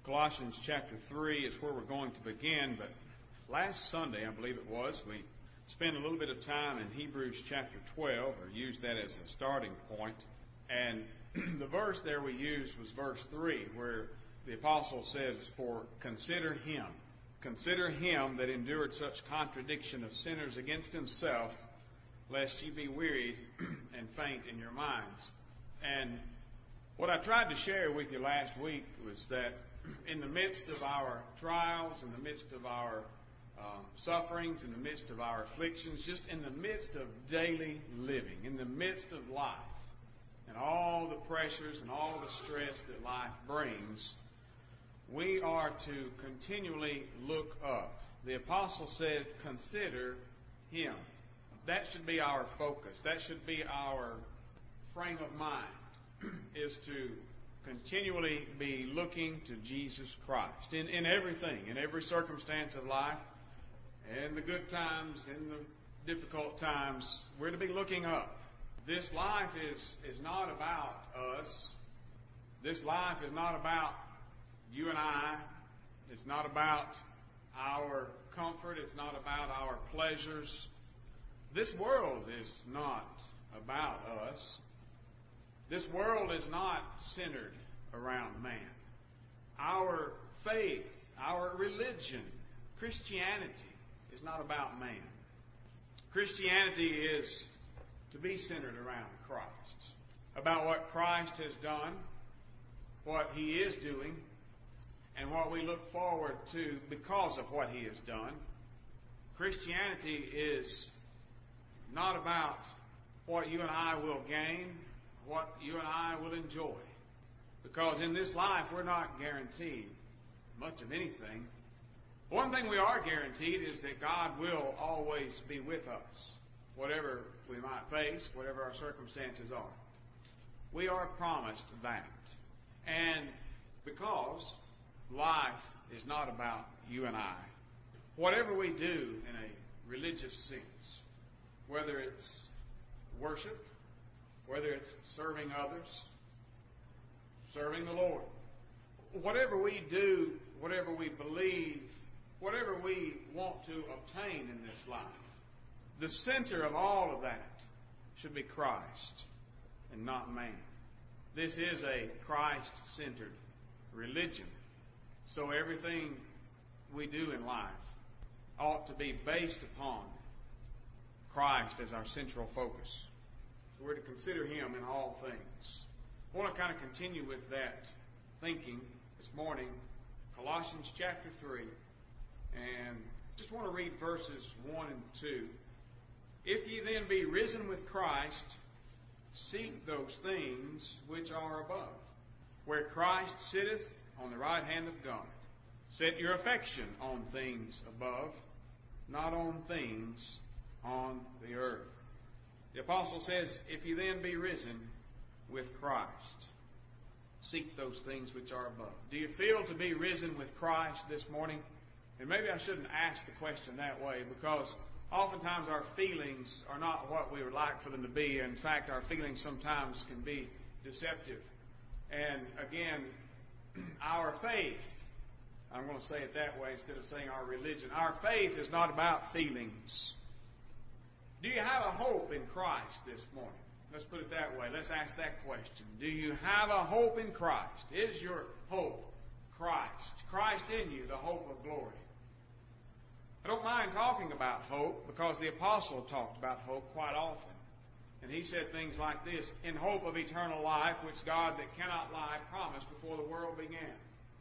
Colossians chapter 3 is where we're going to begin, but last Sunday, I believe it was, we spent a little bit of time in Hebrews chapter 12, or used that as a starting point, and the verse there we used was verse 3, where the apostle says, "For consider him that endured such contradiction of sinners against himself, lest ye be wearied and faint in your minds." And what I tried to share with you last week was that in the midst of our trials, in the midst of our sufferings, in the midst of our afflictions, just in the midst of daily living, in the midst of life, and all the pressures and all the stress that life brings, we are to continually look up. The apostle said, consider him. That should be our focus. That should be our frame of mind, is to continually be looking to Jesus Christ in everything, in every circumstance of life, in the good times, in the difficult times. We're to be looking up. This life is not about us. This life is not about you and I. It's not about our comfort. It's not about our pleasures. This world is not about us. This world is not centered around man. Our faith, our religion, Christianity is not about man. Christianity is to be centered around Christ, about what Christ has done, what he is doing, and what we look forward to because of what he has done. Christianity is not about what you and I will gain, what you and I will enjoy. Because in this life, we're not guaranteed much of anything. One thing we are guaranteed is that God will always be with us, whatever we might face, whatever our circumstances are. We are promised that. And because life is not about you and I, whatever we do in a religious sense, whether it's worship, whether it's serving others, serving the Lord, whatever we do, whatever we believe, whatever we want to obtain in this life, the center of all of that should be Christ and not man. This is a Christ-centered religion. So everything we do in life ought to be based upon Christ as our central focus. So we're to consider him in all things. I want to kind of continue with that thinking this morning, Colossians chapter 3, and just want to read verses 1 and 2. "If ye then be risen with Christ, seek those things which are above, where Christ sitteth on the right hand of God. Set your affection on things above, not on things on the earth." The apostle says, if you then be risen with Christ, seek those things which are above. Do you feel to be risen with Christ this morning? And maybe I shouldn't ask the question that way, because oftentimes our feelings are not what we would like for them to be. In fact, our feelings sometimes can be deceptive. And again, our faith, I'm going to say it that way instead of saying our religion, our faith is not about feelings. Do you have a hope in Christ this morning? Let's put it that way. Let's ask that question. Do you have a hope in Christ? Is your hope Christ? Christ in you, the hope of glory. I don't mind talking about hope, because the apostle talked about hope quite often. And he said things like this: "In hope of eternal life, which God that cannot lie promised before the world began."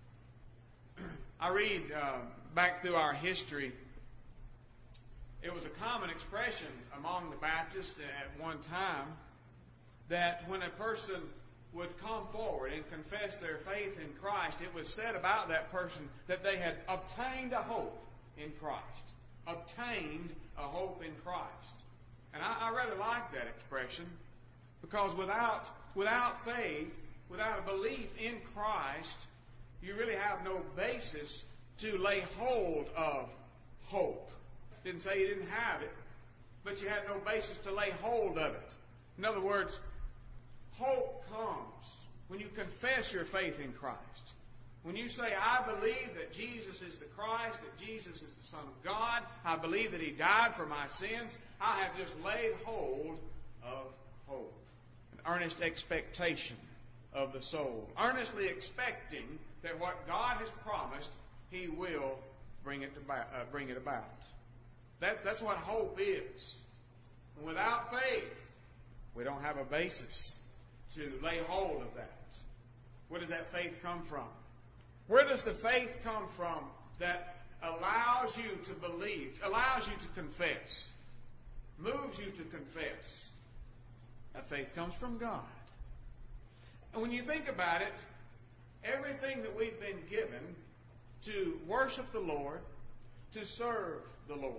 I read back through our history, it was a common expression among the Baptists at one time that when a person would come forward and confess their faith in Christ, it was said about that person that they had obtained a hope in Christ. Obtained a hope in Christ. And I rather like that expression, because without faith, without a belief in Christ, you really have no basis to lay hold of hope. Didn't say you didn't have it, but you had no basis to lay hold of it. In other words, hope comes when you confess your faith in Christ. When you say, I believe that Jesus is the Christ, that Jesus is the Son of God, I believe that He died for my sins, I have just laid hold of hope. An earnest expectation of the soul. Earnestly expecting that what God has promised, He will bring it about. That's what hope is. And without faith, we don't have a basis to lay hold of that. Where does that faith come from? Where does the faith come from that allows you to believe, allows you to confess, moves you to confess? That faith comes from God. And when you think about it, everything that we've been given to worship the Lord, to serve the Lord,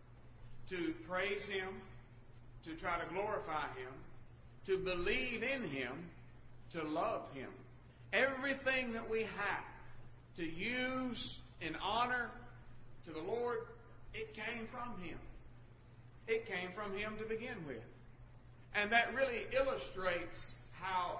to praise Him, to try to glorify Him, to believe in Him, to love Him. Everything that we have to use in honor to the Lord, it came from Him. It came from Him to begin with. And that really illustrates how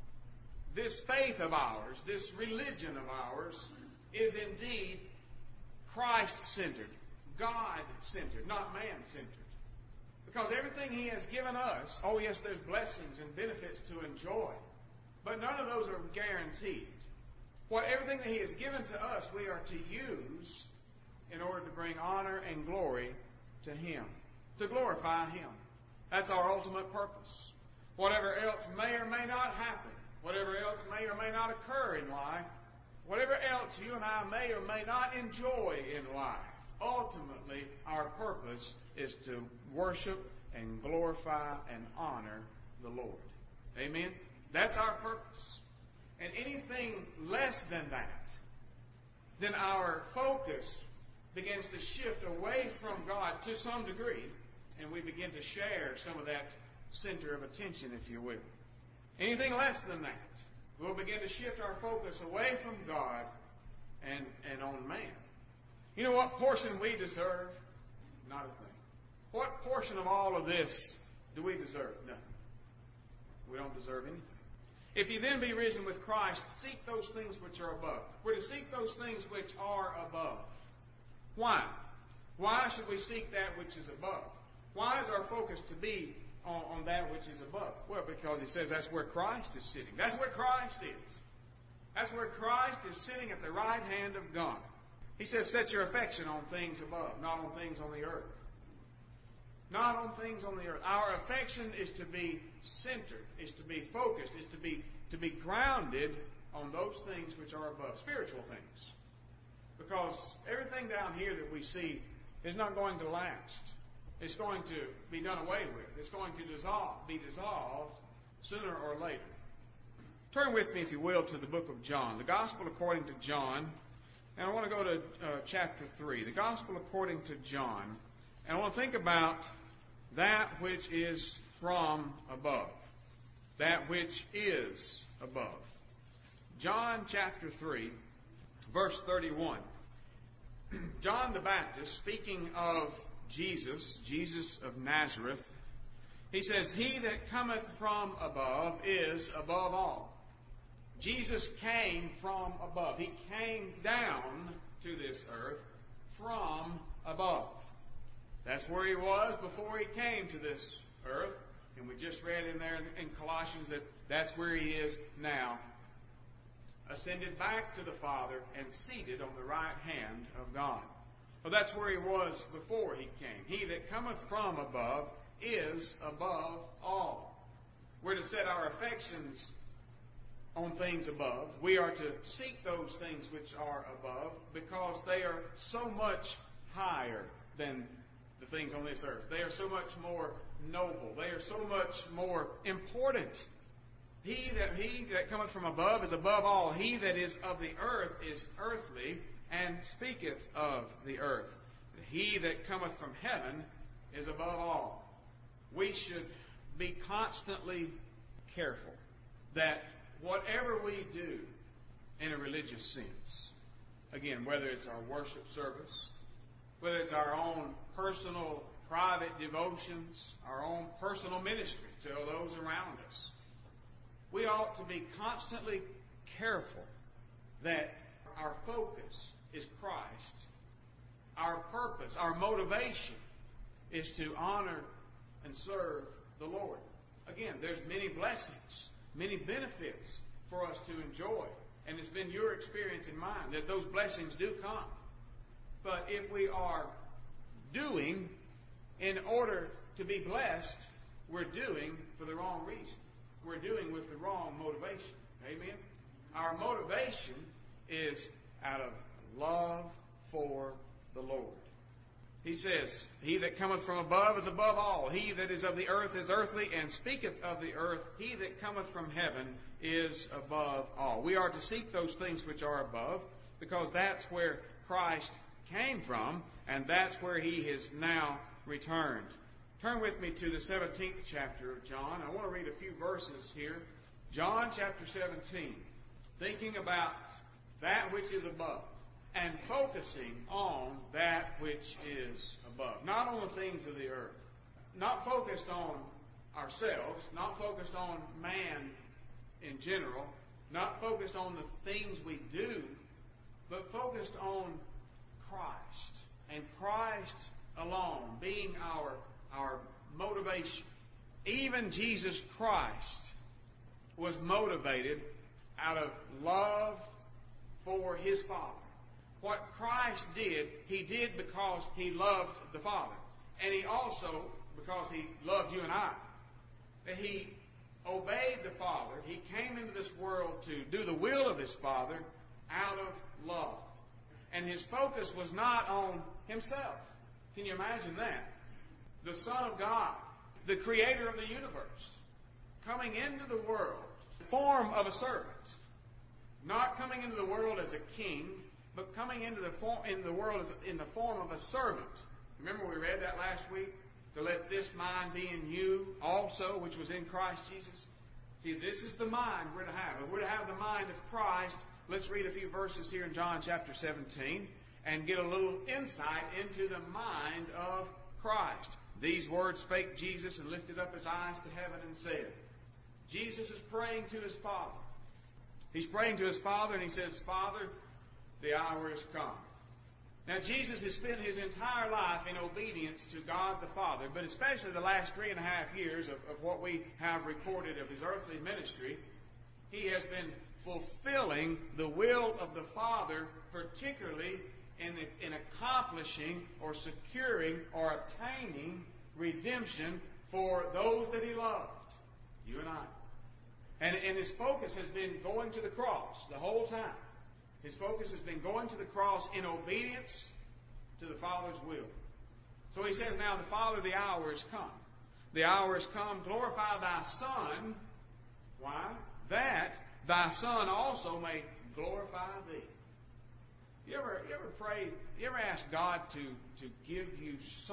this faith of ours, this religion of ours, is indeed Christ-centered, God-centered, not man-centered. Because everything He has given us, oh yes, there's blessings and benefits to enjoy, but none of those are guaranteed. Everything that He has given to us, we are to use in order to bring honor and glory to Him, to glorify Him. That's our ultimate purpose. Whatever else may or may not happen, whatever else may or may not occur in life, whatever else you and I may or may not enjoy in life, ultimately our purpose is to worship and glorify and honor the Lord. Amen? That's our purpose. And anything less than that, then our focus begins to shift away from God to some degree, and we begin to share some of that center of attention, if you will. Anything less than that, we'll begin to shift our focus away from God and on man. You know what portion we deserve? Not a thing. What portion of all of this do we deserve? Nothing. We don't deserve anything. If you then be risen with Christ, seek those things which are above. We're to seek those things which are above. Why? Why should we seek that which is above? Why is our focus to be on that which is above? Well, because He says that's where Christ is sitting. That's where Christ is. That's where Christ is sitting at the right hand of God. He says, set your affection on things above, not on things on the earth. Not on things on the earth. Our affection is to be centered, is to be focused, is to be grounded on those things which are above, spiritual things. Because everything down here that we see is not going to last. It's going to be done away with. It's going to be dissolved sooner or later. Turn with me, if you will, to the book of John, the Gospel according to John. And I want to go to chapter 3, the Gospel according to John. And I want to think about that which is from above. That which is above. John chapter 3, verse 31. John the Baptist, speaking of Jesus of Nazareth, he says, He that cometh from above is above all. Jesus came from above. He came down to this earth from above. That's where He was before He came to this earth. And we just read in there in Colossians that that's where He is now. Ascended back to the Father and seated on the right hand of God. Well, that's where He was before He came. He that cometh from above is above all. We're to set our affections on things above. We are to seek those things which are above because they are so much higher than the things on this earth. They are so much more noble. They are so much more important. He that cometh from above is above all. He that is of the earth is earthly, and speaketh of the earth. He that cometh from heaven is above all. We should be constantly careful that whatever we do in a religious sense, again, whether it's our worship service, whether it's our own personal, private devotions, our own personal ministry to those around us, we ought to be constantly careful that our focus is Christ, our purpose, our motivation is to honor and serve the Lord. Again, there's many blessings, many benefits for us to enjoy. And it's been your experience and mine that those blessings do come. But if we are doing in order to be blessed, we're doing for the wrong reason. We're doing with the wrong motivation. Amen? Our motivation is out of love for the Lord. He says, He that cometh from above is above all. He that is of the earth is earthly, and speaketh of the earth. He that cometh from heaven is above all. We are to seek those things which are above, because that's where Christ came from, and that's where He has now returned. Turn with me to the 17th chapter of John. I want to read a few verses here. John chapter 17. Thinking about that which is above, and focusing on that which is above. Not on the things of the earth. Not focused on ourselves. Not focused on man in general. Not focused on the things we do. But focused on Christ. And Christ alone being our motivation. Even Jesus Christ was motivated out of love for His Father. What Christ did, He did because He loved the Father. And He also, because He loved you and I, He obeyed the Father. He came into this world to do the will of His Father out of love. And His focus was not on Himself. Can you imagine that? The Son of God, the Creator of the universe, coming into the world in the form of a servant. Not coming into the world as a king, but coming into the world in the form of a servant. Remember we read that last week? To let this mind be in you also, which was in Christ Jesus. See, this is the mind we're to have. If we're to have the mind of Christ, let's read a few verses here in John chapter 17 and get a little insight into the mind of Christ. These words spake Jesus and lifted up His eyes to heaven and said. Jesus is praying to His Father. He's praying to His Father and He says, Father, the hour is come. Now, Jesus has spent His entire life in obedience to God the Father, but especially the last 3.5 years of what we have recorded of His earthly ministry, He has been fulfilling the will of the Father, particularly in accomplishing or securing or obtaining redemption for those that He loved, you and I. And His focus has been going to the cross the whole time. His focus has been going to the cross in obedience to the Father's will. So He says, now the Father, the hour is come. The hour is come. Glorify Thy Son. Why? That Thy Son also may glorify Thee. You ever pray? You ever ask God to give you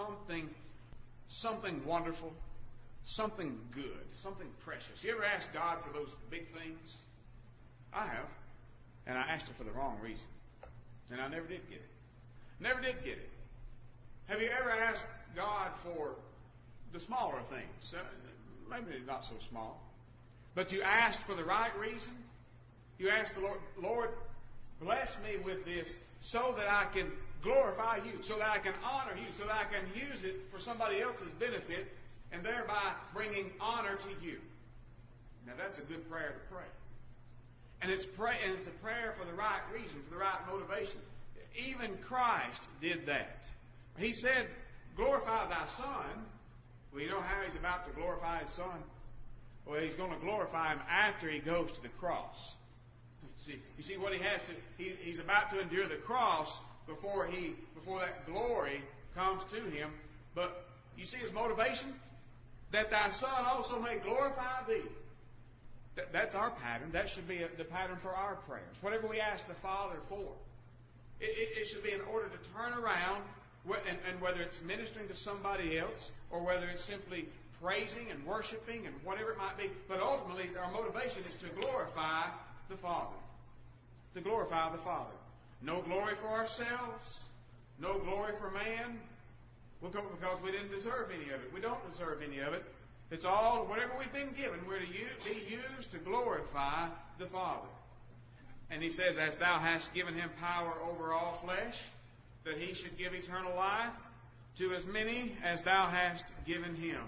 something wonderful? Something good, something precious. You ever ask God for those big things? I have. And I asked it for the wrong reason. And I never did get it. Never did get it. Have you ever asked God for the smaller things? Maybe not so small. But you asked for the right reason? You asked the Lord, Lord, bless me with this so that I can glorify You, so that I can honor You, so that I can use it for somebody else's benefit, and thereby bringing honor to You. Now that's a good prayer to pray. And it's a prayer for the right reason, for the right motivation. Even Christ did that. He said, glorify Thy Son. Well, you know how He's about to glorify His Son? Well, He's going to glorify Him after He goes to the cross. You see what He has to, He's about to endure the cross before that glory comes to Him. But you see His motivation? That Thy Son also may glorify Thee. That's our pattern. That should be the pattern for our prayers. Whatever we ask the Father for, it should be in order to turn around, and whether it's ministering to somebody else or whether it's simply praising and worshiping and whatever it might be. But ultimately, our motivation is to glorify the Father. To glorify the Father. No glory for ourselves. No glory for man. Because we didn't deserve any of it. We don't deserve any of it. It's all, whatever we've been given, we're to be used to glorify the Father. And he says, as thou hast given him power over all flesh, that he should give eternal life to as many as thou hast given him.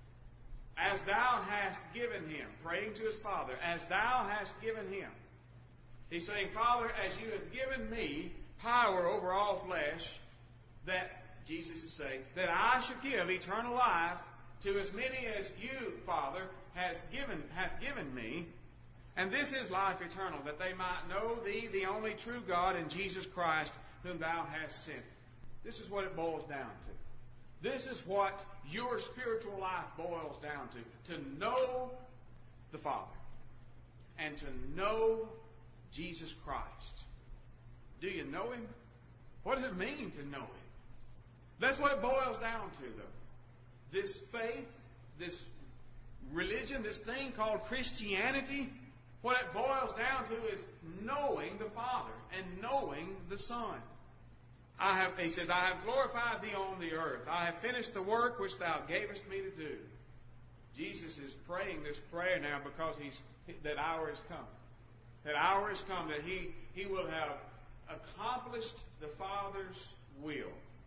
As thou hast given him, praying to his Father, as thou hast given him. He's saying, Father, as you have given me power over all flesh, that, Jesus is saying, that I should give eternal life to as many as you, Father, hath given me. And this is life eternal, that they might know thee, the only true God, and Jesus Christ, whom thou hast sent. This is what it boils down to. This is what your spiritual life boils down to know the Father and to know Jesus Christ. Do you know him? What does it mean to know him? That's what it boils down to, though. This faith, this religion, this thing called Christianity, what it boils down to is knowing the Father and knowing the Son. He says, I have glorified thee on the earth. I have finished the work which thou gavest me to do. Jesus is praying this prayer now because that hour has come. That hour has come that he will have accomplished the Father's will.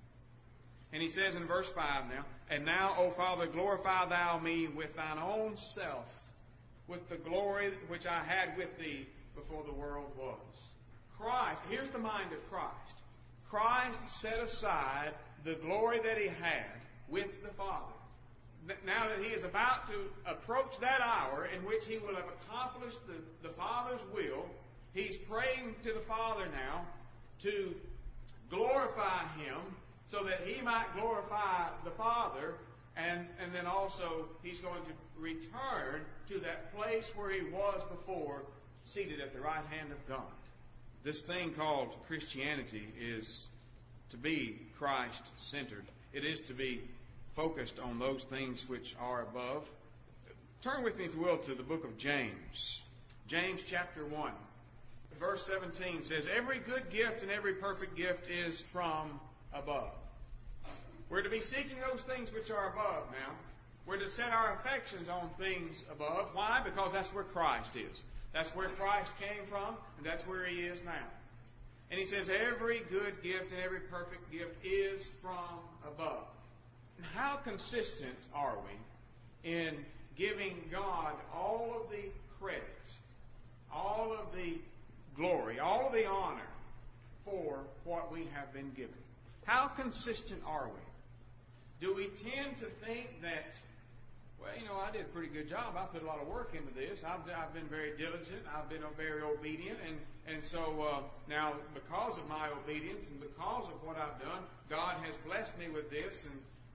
And he says in verse 5 now, and now, O Father, glorify thou me with thine own self, with the glory which I had with thee before the world was. Christ, here's the mind of Christ. Christ set aside the glory that he had with the Father. Now that he is about to approach that hour in which he will have accomplished the Father's will, he's praying to the Father now to glorify him so that he might glorify the Father, and then also he's going to return to that place where he was before, seated at the right hand of God. This thing called Christianity is to be Christ-centered. It is to be focused on those things which are above. Turn with me, if you will, to the book of James. James chapter 1. Verse 17 says, every good gift and every perfect gift is from above. We're to be seeking those things which are above now. We're to set our affections on things above. Why? Because that's where Christ is. That's where Christ came from, and that's where he is now. And he says every good gift and every perfect gift is from above. And how consistent are we in giving God all of the credit, all of the glory, all of the honor for what we have been given? How consistent are we? Do we tend to think that, well, I did a pretty good job. I put a lot of work into this. I've been very diligent. I've been very obedient. And so now because of my obedience and because of what I've done, God has blessed me with this.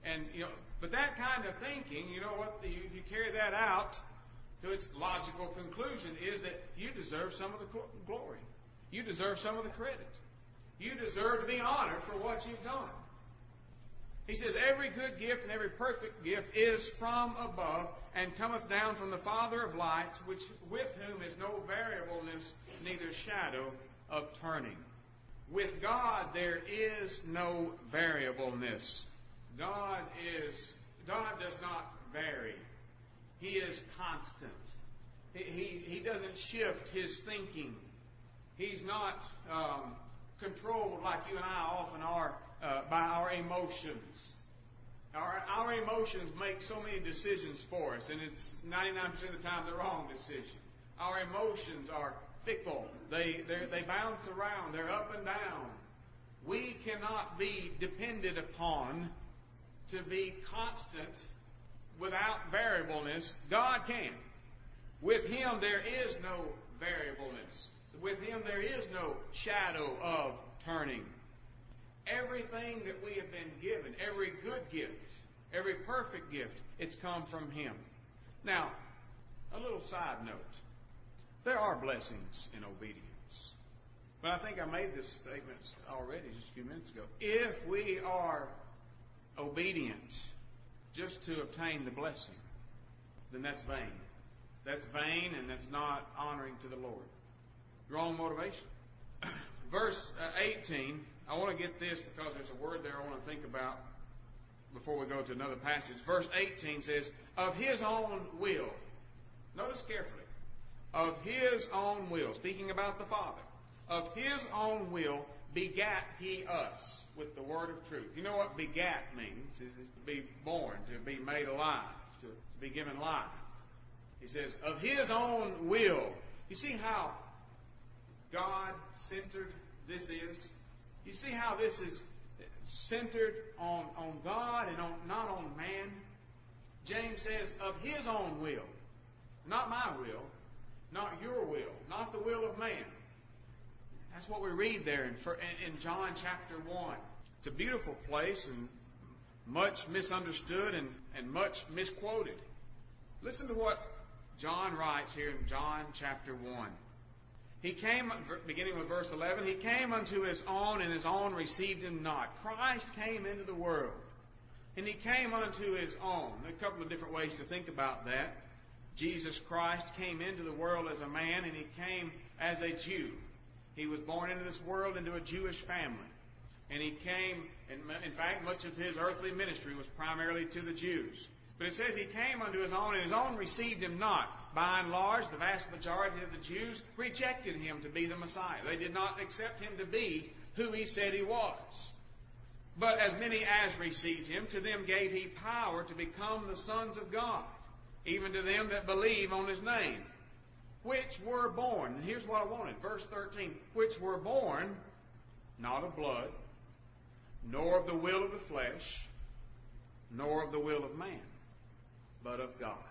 But that kind of thinking, if you carry that out to its logical conclusion, is that you deserve some of the glory. You deserve some of the credit. You deserve to be honored for what you've done. He says, every good gift and every perfect gift is from above, and cometh down from the Father of lights, with whom is no variableness, neither shadow of turning. With God there is no variableness. God does not vary. He is constant. He doesn't shift his thinking. He's not controlled like you and I often are by our emotions. Our emotions make so many decisions for us, and it's 99% of the time the wrong decision. Our emotions are fickle. They bounce around. They're up and down. We cannot be depended upon to be constant without variableness. God can. With him there is no variableness. With him there is no shadow of turning. Everything that we have been given, every good gift, every perfect gift, it's come from him. Now, a little side note. There are blessings in obedience. But I think I made this statement already just a few minutes ago. If we are obedient just to obtain the blessing, then that's vain. That's vain, and that's not honoring to the Lord. Wrong motivation. Verse 18, I want to get this because there's a word there I want to think about before we go to another passage. Verse 18 says, of his own will. Notice carefully. Of his own will. Speaking about the Father. Of His own will begat He us with the word of truth. You know what begat means? It's to be born, to be made alive, to be given life. He says, of His own will. You see how God-centered this is? You see how this is centered on God and not on man? James says, of His own will. Not my will, not your will, not the will of man. That's what we read there in John chapter 1. It's a beautiful place and much misunderstood and much misquoted. Listen to what John writes here in John chapter 1. He came, beginning with verse 11, He came unto His own, and His own received Him not. Christ came into the world, and He came unto His own. There are a couple of different ways to think about that. Jesus Christ came into the world as a man, and He came as a Jew. He was born into this world into a Jewish family. And He came, and in fact, much of His earthly ministry was primarily to the Jews. But it says He came unto His own, and His own received Him not. By and large, the vast majority of the Jews rejected Him to be the Messiah. They did not accept Him to be who He said He was. But as many as received Him, to them gave He power to become the sons of God, even to them that believe on His name, which were born. And here's what I wanted, verse 13. Which were born, not of blood, nor of the will of the flesh, nor of the will of man, but of God.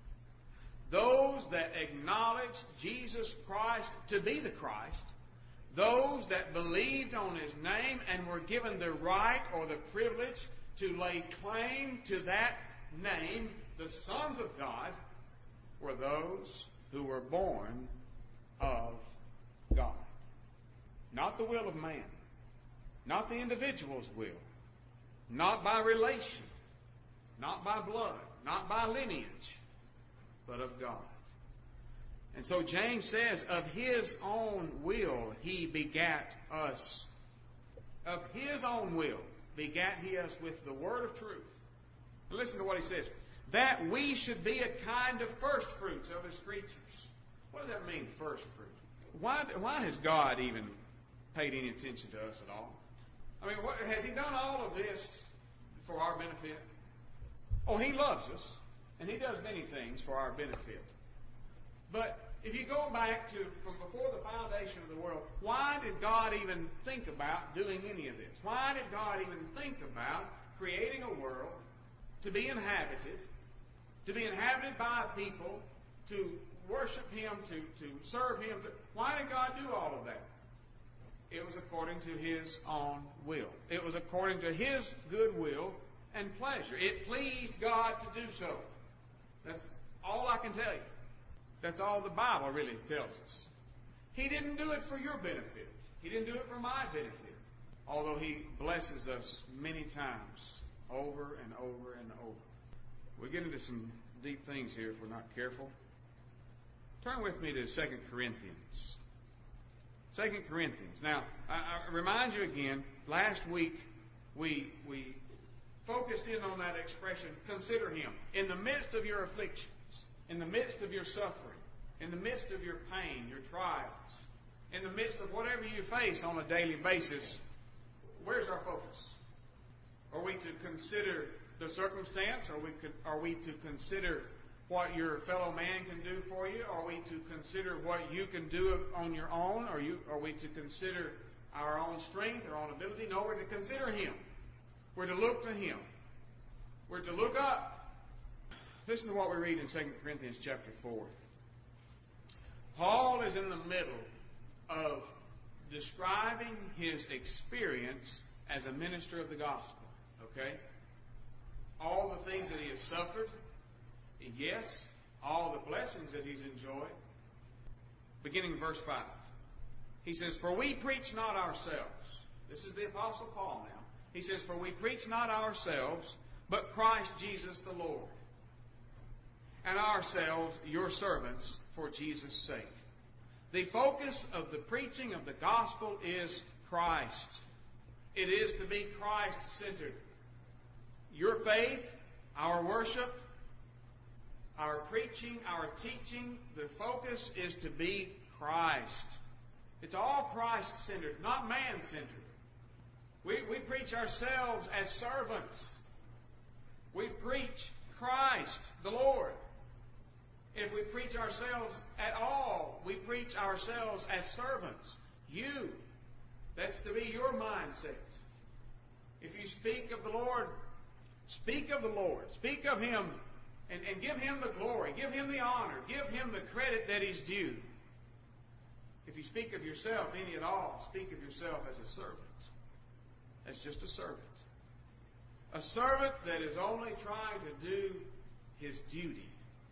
Those that acknowledged Jesus Christ to be the Christ, those that believed on His name and were given the right or the privilege to lay claim to that name, the sons of God, were those who were born of God. Not the will of man, not the individual's will, not by relation, not by blood, not by lineage, but of God. And so James says, of His own will He begat us. Of His own will begat He us with the word of truth. And listen to what He says. That we should be a kind of first fruits of His creatures. What does that mean, first fruit? Why has God even paid any attention to us at all? I mean, has He done all of this for our benefit? Oh, He loves us. And He does many things for our benefit. But if you go back to from before the foundation of the world, why did God even think about doing any of this? Why did God even think about creating a world to be inhabited by people, to worship Him, to serve Him? Why did God do all of that? It was according to His own will. It was according to His good will and pleasure. It pleased God to do so. That's all I can tell you. That's all the Bible really tells us. He didn't do it for your benefit. He didn't do it for my benefit. Although He blesses us many times, over and over and over. We'll get into some deep things here if we're not careful. Turn with me to 2 Corinthians. 2 Corinthians. Now, I remind you again, last week we focused in on that expression, consider Him. In the midst of your afflictions, in the midst of your suffering, in the midst of your pain, your trials, in the midst of whatever you face on a daily basis, where's our focus? Are we to consider the circumstance? Are we to consider what your fellow man can do for you? Are we to consider what you can do on your own? Are we to consider our own strength, our own ability? No, we're to consider Him. We're to look to Him. We're to look up. Listen to what we read in 2 Corinthians chapter 4. Paul is in the middle of describing his experience as a minister of the gospel. Okay? All the things that he has suffered. Yes, all the blessings that he's enjoyed. Beginning in verse 5. He says, for we preach not ourselves. This is the Apostle Paul now. He says, for we preach not ourselves, but Christ Jesus the Lord, and ourselves your servants for Jesus' sake. The focus of the preaching of the gospel is Christ. It is to be Christ-centered. Your faith, our worship, our preaching, our teaching, the focus is to be Christ. It's all Christ-centered, not man-centered. We preach ourselves as servants. We preach Christ, the Lord. If we preach ourselves at all, we preach ourselves as servants. You, that's to be your mindset. If you speak of the Lord, speak of the Lord. Speak of Him and give Him the glory. Give Him the honor. Give Him the credit that He's due. If you speak of yourself any at all, speak of yourself as a servant. As just a servant. A servant that is only trying to do his duty.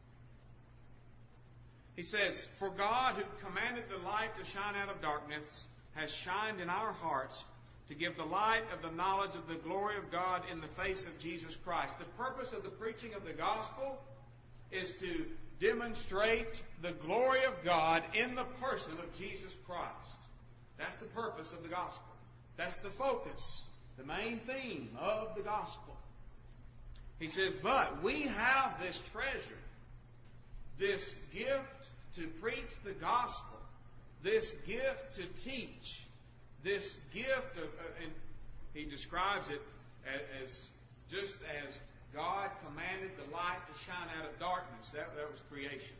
He says, "For God, who commanded the light to shine out of darkness, has shined in our hearts to give the light of the knowledge of the glory of God in the face of Jesus Christ." The purpose of the preaching of the gospel is to demonstrate the glory of God in the person of Jesus Christ. That's the purpose of the gospel. That's the focus, the main theme of the gospel. He says, but we have this treasure, this gift to preach the gospel, this gift to teach, this gift of, and he describes it as just as God commanded the light to shine out of darkness. That was creation.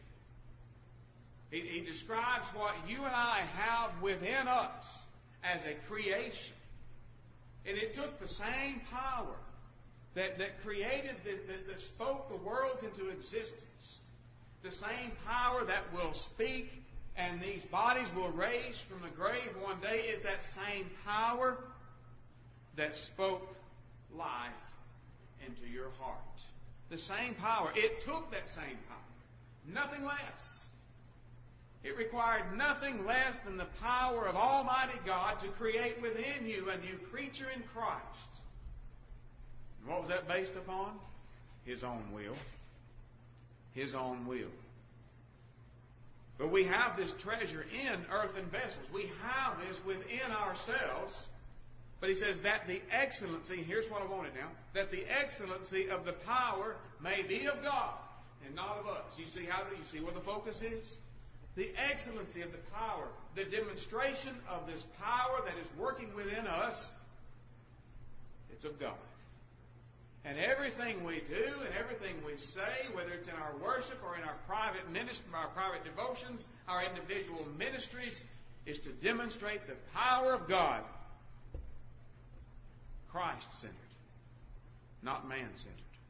He describes what you and I have within us as a creation. And it took the same power that created this, that spoke the worlds into existence. The same power that will speak and these bodies will raise from the grave one day is that same power that spoke life into your heart. The same power. It took that same power. Nothing less. It required nothing less than the power of Almighty God to create within you a new creature in Christ. And what was that based upon? His own will. His own will. But we have this treasure in earthen vessels. We have this within ourselves. But he says that the excellency, here's what I wanted now, that the excellency of the power may be of God and not of us. You see where the focus is? The excellency of the power, the demonstration of this power that is working within us, it's of God. And everything we do and everything we say, whether it's in our worship or in our private ministry, our private devotions, our individual ministries, is to demonstrate the power of God. Christ-centered, not man-centered.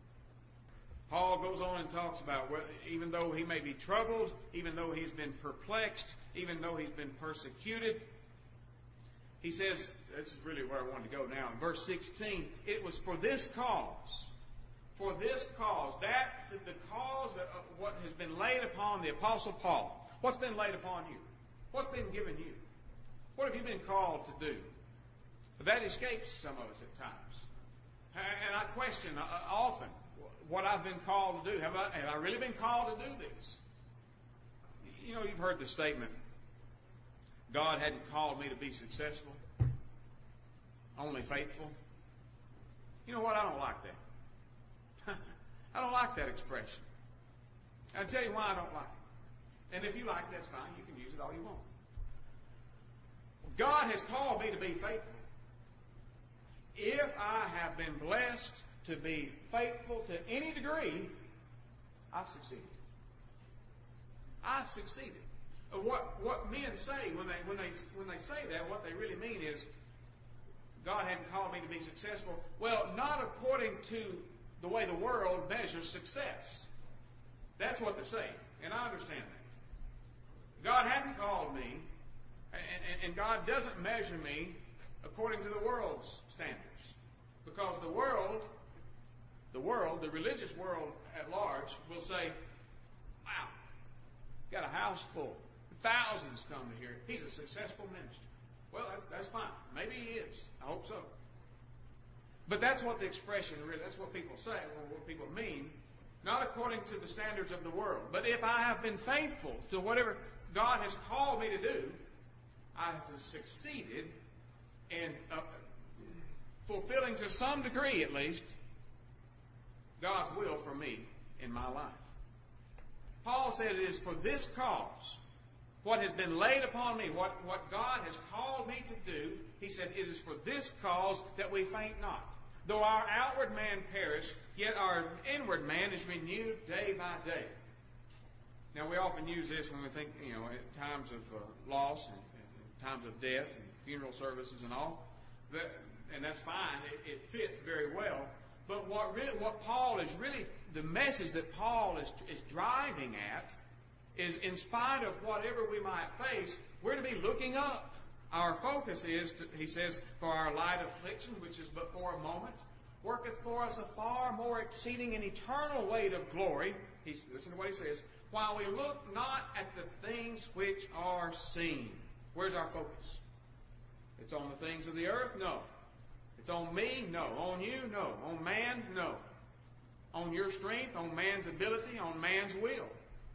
Paul goes on and talks about, well, even though he may be troubled, even though he's been perplexed, even though he's been persecuted, he says, this is really where I wanted to go now. In verse 16, it was for this cause, that the cause of what has been laid upon the Apostle Paul. What's been laid upon you? What's been given you? What have you been called to do? That escapes some of us at times. And I question often what I've been called to do. Have I really been called to do this? You know, you've heard the statement, God hadn't called me to be successful, only faithful. You know what? I don't like that. I don't like that expression. I'll tell you why I don't like it. And if you like it, that's fine. You can use it all you want. God has called me to be faithful. If I have been blessed to be faithful to any degree, I've succeeded. I've succeeded. What men say when they say that, what they really mean is, God hadn't called me to be successful. Well, not according to the way the world measures success. That's what they're saying, and I understand that. God hadn't called me, and God doesn't measure me according to the world's standards. Because the world, the religious world at large, will say, wow, got a house full. Thousands come to hear. He's a successful minister. Well, that's fine. Maybe he is. I hope so. But that's what the expression really, that's what people say, or what people mean. Not according to the standards of the world. But if I have been faithful to whatever God has called me to do, I have succeeded in fulfilling to some degree at least God's will for me in my life. Paul said it is for this cause what has been laid upon me, what God has called me to do, he said, it is for this cause that we faint not. Though our outward man perish, yet our inward man is renewed day by day. Now, we often use this when we think, at times of loss and times of death and funeral services and all. And that's fine. It fits very well. But what Paul is really, the message that Paul is driving at is, in spite of whatever we might face, we're to be looking up. Our focus is, he says, for our light affliction, which is but for a moment, worketh for us a far more exceeding and eternal weight of glory. Listen to what he says. While we look not at the things which are seen. Where's our focus? It's on the things of the earth? No. It's on me? No. On you? No. On man? No. On your strength? On man's ability? On man's will?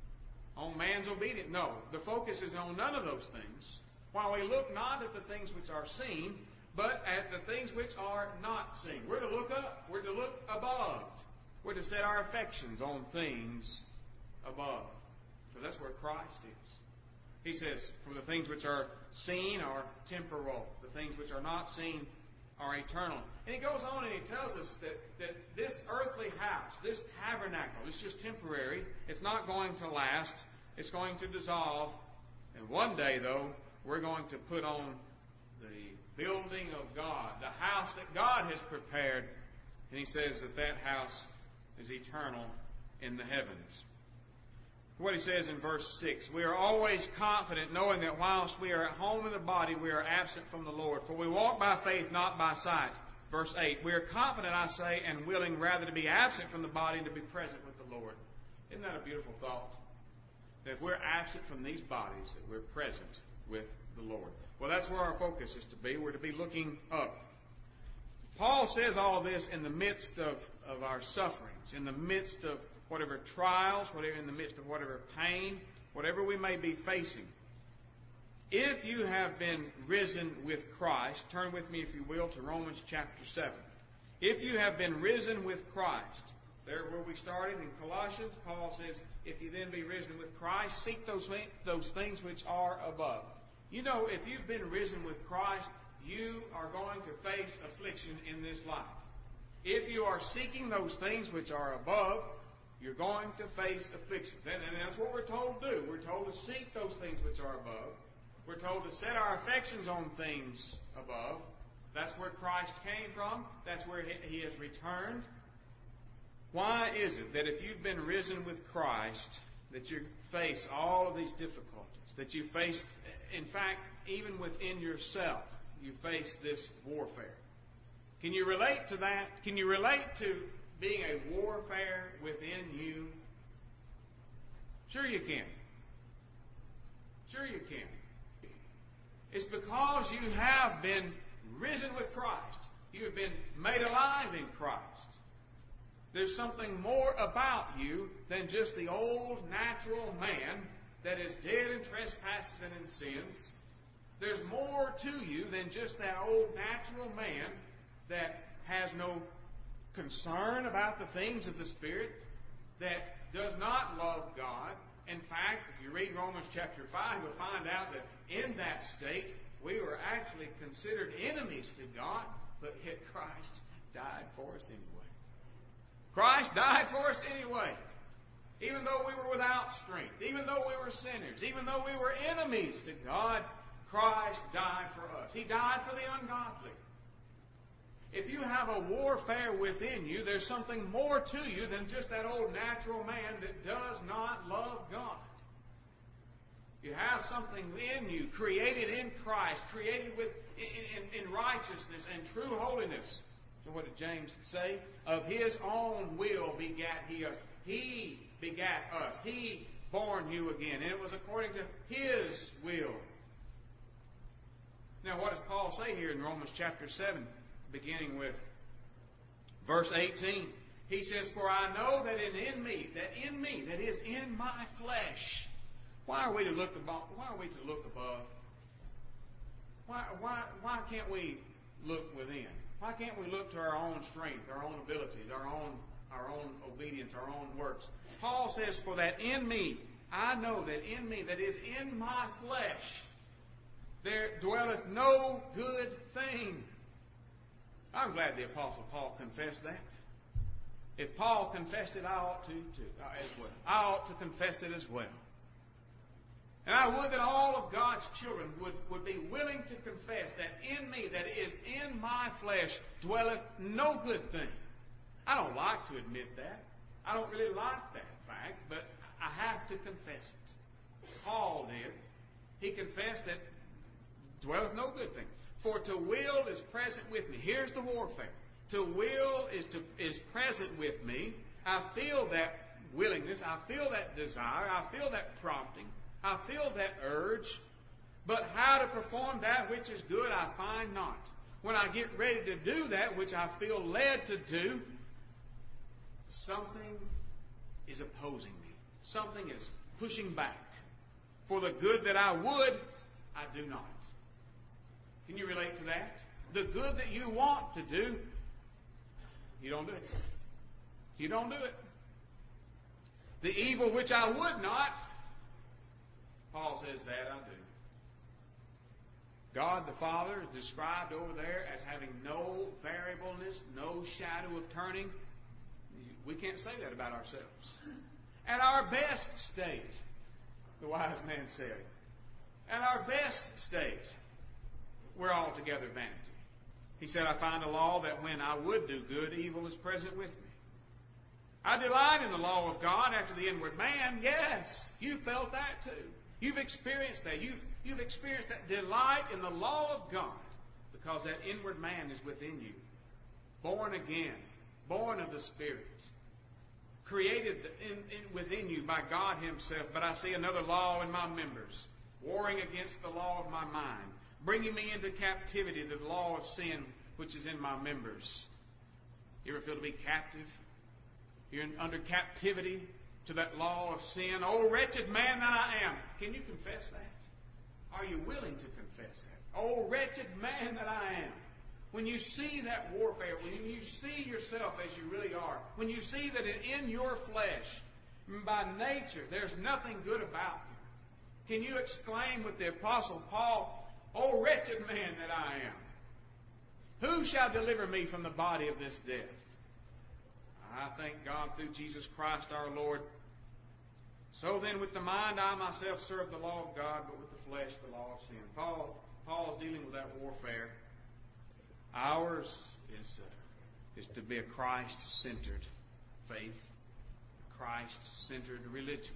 On man's obedience? No. The focus is on none of those things. While we look not at the things which are seen, but at the things which are not seen. We're to look up. We're to look above. We're to set our affections on things above. Because that's where Christ is. He says, for the things which are seen are temporal. The things which are not seen are eternal. And he goes on and he tells us that this earthly house, this tabernacle, is just temporary. It's not going to last. It's going to dissolve. And one day, though, we're going to put on the building of God, the house that God has prepared. And he says that house is eternal in the heavens. What he says in verse 6, we are always confident, knowing that whilst we are at home in the body, we are absent from the Lord. For we walk by faith, not by sight. Verse 8, we are confident, I say, and willing rather to be absent from the body and to be present with the Lord. Isn't that a beautiful thought? That if we're absent from these bodies, that we're present with the Lord. Well, that's where our focus is to be. We're to be looking up. Paul says all this in the midst of our sufferings, in the midst of whatever trials, whatever in the midst of whatever pain, whatever we may be facing. If you have been risen with Christ, turn with me, if you will, to Romans chapter 7. If you have been risen with Christ, there where we started in Colossians, Paul says, if you then be risen with Christ, seek those things which are above. You know, if you've been risen with Christ, you are going to face affliction in this life. If you are seeking those things which are above, you're going to face afflictions. And that's what we're told to do. We're told to seek those things which are above. We're told to set our affections on things above. That's where Christ came from. That's where he has returned. Why is it that if you've been risen with Christ, that you face all of these difficulties, that you face, in fact, even within yourself, you face this warfare? Can you relate to that? Can you relate to being a warfare within you? Sure you can. Sure you can. It's because you have been risen with Christ. You have been made alive in Christ. There's something more about you than just the old natural man that is dead in trespasses and in sins. There's more to you than just that old natural man that has no concern about the things of the Spirit, that does not love God. In fact, if you read Romans chapter 5, you'll find out that in that state, we were actually considered enemies to God, but yet Christ died for us anyway. Christ died for us anyway. Even though we were without strength, even though we were sinners, even though we were enemies to God, Christ died for us. He died for the ungodly. If you have a warfare within you, there's something more to you than just that old natural man that does not love God. You have something in you, created in Christ, created in righteousness and true holiness. So what did James say? Of his own will begat he us. He begat us. He born you again. And it was according to his will. Now what does Paul say here in Romans chapter 7, beginning with verse 18? He says, for I know that in me, that is in my flesh. Why are we to look above? Why are we to look above? Why can't we look within? Why can't we look to our own strength, our own abilities, our own obedience, our own works? Paul says, for that in me, I know that in me, that is in my flesh, there dwelleth no good thing. I'm glad the Apostle Paul confessed that. If Paul confessed it, I ought to as well. I ought to confess it as well. And I would that all of God's children would be willing to confess that in me, that is in my flesh, dwelleth no good thing. I don't like to admit that. I don't really like that fact, but I have to confess it. Paul did. He confessed that dwelleth no good thing. For to will is present with me. Here's the warfare. To will is present with me. I feel that willingness. I feel that desire. I feel that prompting. I feel that urge. But how to perform that which is good I find not. When I get ready to do that which I feel led to do, something is opposing me. Something is pushing back. For the good that I would, I do not. Can you relate to that? The good that you want to do, you don't do it. You don't do it. The evil which I would not, Paul says that I do. God the Father is described over there as having no variableness, no shadow of turning. We can't say that about ourselves. At our best state, the wise man said, at our best state, we're altogether vanity. He said, I find a law that when I would do good, evil is present with me. I delight in the law of God after the inward man. Yes, you felt that too. You've experienced that. You've experienced that delight in the law of God because that inward man is within you. Born again, born of the Spirit, created within you by God Himself. But I see another law in my members, warring against the law of my mind, bringing me into captivity to the law of sin which is in my members. You ever feel to be captive? You're under captivity to that law of sin. Oh, wretched man that I am. Can you confess that? Are you willing to confess that? Oh, wretched man that I am. When you see that warfare, when you see yourself as you really are, when you see that in your flesh, by nature, there's nothing good about you, can you exclaim with the Apostle Paul, oh, wretched man that I am? Who shall deliver me from the body of this death? I thank God through Jesus Christ our Lord. So then with the mind I myself serve the law of God, but with the flesh the law of sin. Paul is dealing with that warfare. Ours is to be a Christ-centered faith, a Christ-centered religion.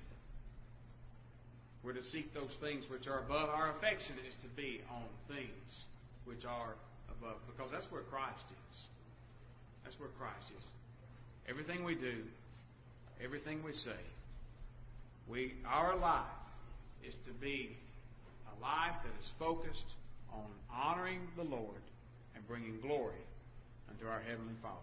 We're to seek those things which are above. Our affection is to be on things which are above, because that's where Christ is. That's where Christ is. Everything we do, everything we say, our life is to be a life that is focused on honoring the Lord and bringing glory unto our Heavenly Father.